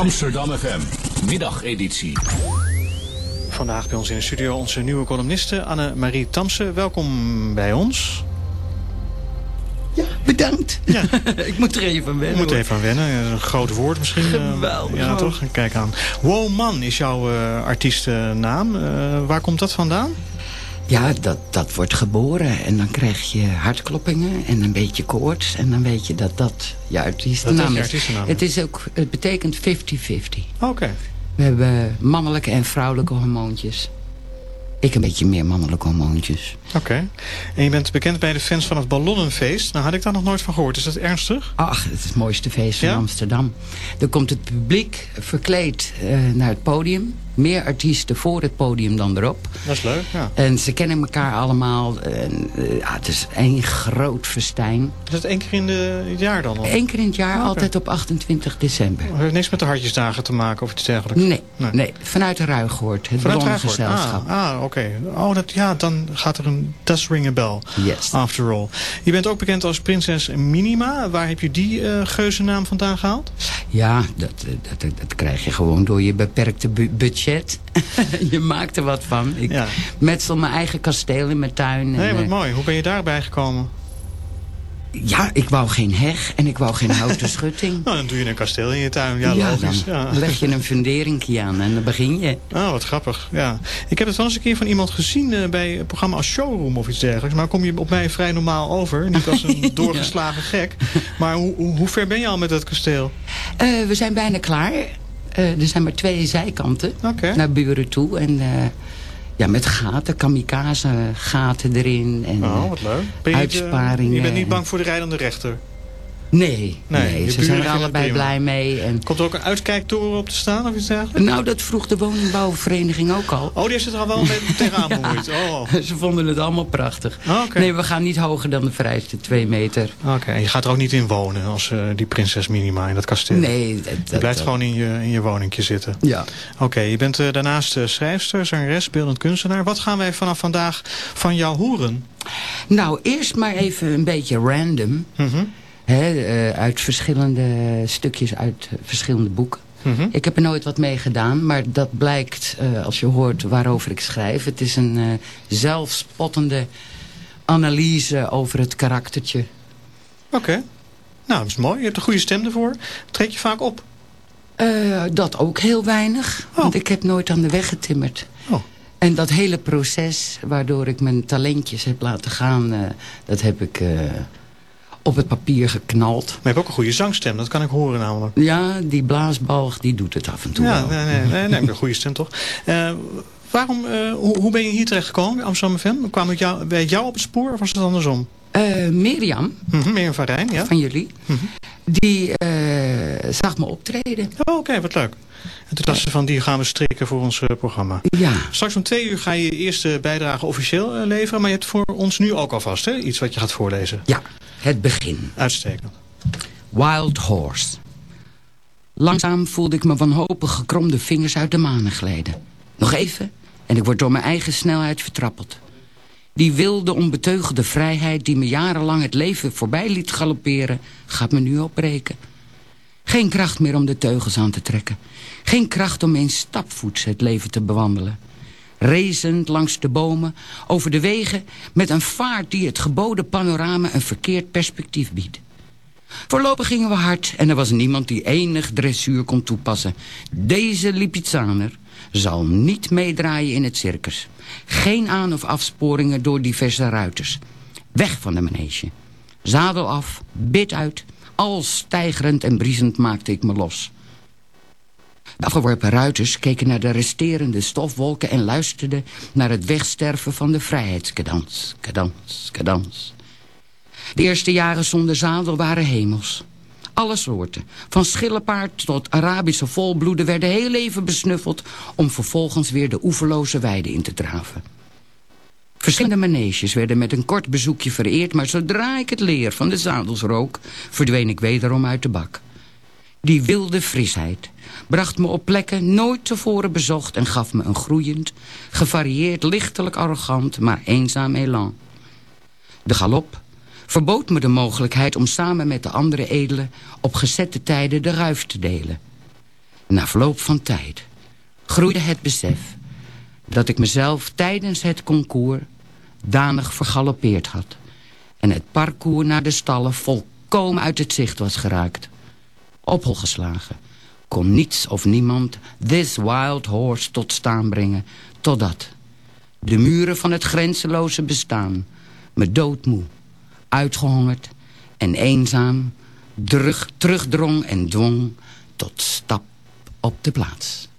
Amsterdam FM, middageditie. Vandaag bij ons in de studio onze nieuwe columniste Anne-Marie Tamsen. Welkom bij ons. Ja, bedankt. Ja. Ik moet er even aan wennen. Je moet er even aan wennen. Dat is een groot woord misschien. Geweldig. Ja, toch? Kijk aan. Woman is jouw artiestennaam. Waar komt dat vandaan? Ja, dat wordt geboren. En dan krijg je hartkloppingen en een beetje koorts. En dan weet je dat je artiestennaam is. Het betekent 50-50. Oké. We hebben mannelijke en vrouwelijke hormoontjes. Ik een beetje meer mannelijke hormoontjes. Oké. En je bent bekend bij de fans van het Ballonnenfeest. Nou, had ik daar nog nooit van gehoord. Is dat ernstig? Ach, het is het mooiste feest van Amsterdam. Er komt het publiek verkleed naar het podium. Meer artiesten voor het podium dan erop. Dat is leuk, ja. En ze kennen elkaar allemaal. Het is één groot festijn. Is dat 1 keer in het jaar dan? Eén keer in het jaar, altijd op 28 december. Het heeft niks met de hartjesdagen te maken of iets dergelijks? Nee. Vanuit de Ruigoord, het Ballonnengezelschap. Oké. Oh, dan gaat er een... Does ring a bell, yes. After all. Je bent ook bekend als prinses Minima. Waar heb je die geuzennaam vandaan gehaald? Ja, dat krijg je gewoon door je beperkte budget. Je maakt er wat van. Ik metsel mijn eigen kasteel in mijn tuin. Nee, wat mooi. Hoe ben je daarbij gekomen? Ja, ik wou geen heg en ik wou geen houten schutting. Nou, dan doe je een kasteel in je tuin. Ja, logisch. Dan leg je een funderingje aan en dan begin je. Oh, wat grappig. Ja. Ik heb het wel eens een keer van iemand gezien bij een programma als Showroom of iets dergelijks. Maar kom je op mij vrij normaal over. Niet als een doorgeslagen gek. Maar hoe ver ben je al met dat kasteel? We zijn bijna klaar. Er zijn maar 2 zijkanten naar buren toe. En met gaten, kamikaze gaten erin. En, wat leuk. Uitsparingen. Je bent niet bang voor de rijdende rechter? Nee, ze zijn er allebei blij mee. En... Komt er ook een uitkijktoren op te staan of iets dergelijks? Nou, dat vroeg de woningbouwvereniging ook al. Oh, die heeft het er al wel mee tegenaan bemoeid. Oh. Ze vonden het allemaal prachtig. Okay. Nee, we gaan niet hoger dan de vereiste 2 meter. Oké, en je gaat er ook niet in wonen als die prinses Minima in dat kasteel? Nee. Je blijft gewoon in je woningje zitten? Ja. Oké, je bent daarnaast schrijfster, zangeres, beeldend kunstenaar. Wat gaan wij vanaf vandaag van jou horen? Nou, eerst maar even een beetje random. Uit verschillende stukjes uit verschillende boeken. Ik heb er nooit wat mee gedaan, maar dat blijkt als je hoort waarover ik schrijf. Het is een zelfspottende analyse over het karaktertje. Oké. Nou, dat is mooi. Je hebt een goede stem ervoor. Trek je vaak op? Dat ook heel weinig, want ik heb nooit aan de weg getimmerd. En dat hele proces waardoor ik mijn talentjes heb laten gaan, dat heb ik... op het papier geknald. Maar je hebt ook een goede zangstem, dat kan ik horen namelijk. Ja, die blaasbalg, die doet het af en toe wel. Nee, een goede stem toch. Hoe ben je hier terecht gekomen bij Amsterdam FM? Kwam ik bij jou op het spoor of was het andersom? Mirjam. Mirjam van Rijn, ja. Van jullie. Die zag me optreden. Oh, oké, wat leuk. En toen dacht ze van, die gaan we strikken voor ons programma. Ja. Straks om 2 uur ga je je eerste bijdrage officieel leveren. Maar je hebt voor ons nu ook alvast iets wat je gaat voorlezen. Ja, het begin. Uitstekend. Wild Horse. Langzaam voelde ik me wanhopig gekromde vingers uit de manen glijden. Nog even en ik word door mijn eigen snelheid vertrappeld. Die wilde, onbeteugelde vrijheid die me jarenlang het leven voorbij liet galopperen, gaat me nu opbreken. Geen kracht meer om de teugels aan te trekken. Geen kracht om eens stapvoets het leven te bewandelen. Racend langs de bomen, over de wegen, met een vaart die het geboden panorama een verkeerd perspectief biedt. Voorlopig gingen we hard en er was niemand die enig dressuur kon toepassen. Deze Lipizzaner zal niet meedraaien in het circus. Geen aan- of afsporingen door diverse ruiters. Weg van de manege. Zadel af, bit uit, al stijgerend en briesend maakte ik me los. De afgeworpen ruiters keken naar de resterende stofwolken en luisterden naar het wegsterven van de vrijheidskadans. Kadans, kadans. De eerste jaren zonder zadel waren hemels. Alle soorten, van schillepaard tot Arabische volbloeden, werden heel even besnuffeld om vervolgens weer de oeverloze weide in te draven. Verschillende maneges werden met een kort bezoekje vereerd, maar zodra ik het leer van de zadels rook, verdween ik wederom uit de bak. Die wilde frisheid bracht me op plekken nooit tevoren bezocht en gaf me een groeiend, gevarieerd, lichtelijk arrogant, maar eenzaam elan. De galop verbood me de mogelijkheid om samen met de andere edelen op gezette tijden de ruif te delen. Na verloop van tijd groeide het besef dat ik mezelf tijdens het concours danig vergaloppeerd had en het parcours naar de stallen volkomen uit het zicht was geraakt. Op hol geslagen kon niets of niemand this wild horse tot staan brengen, totdat de muren van het grenzeloze bestaan me doodmoe, uitgehongerd en eenzaam terugdrong en dwong tot stap op de plaats.